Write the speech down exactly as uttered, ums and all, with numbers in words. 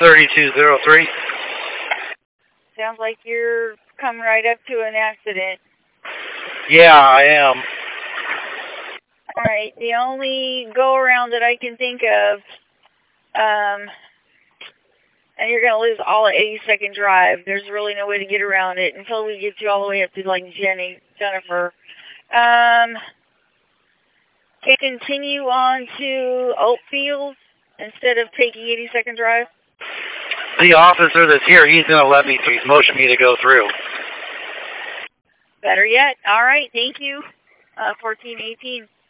thirty-two oh three. Sounds like you're coming right up to an accident. Yeah, I am. All right, the only go-around that I can think of, um, and you're going to lose all of eighty-second Drive. There's really no way to get around it until we get you all the way up to, like, Jenny, Jennifer. Um, can continue on to Oakfield instead of taking eighty-second Drive? The officer that's here, he's going to let me through. He's motioned me to go through. Better yet. All right, thank you. Uh, fourteen eighteen.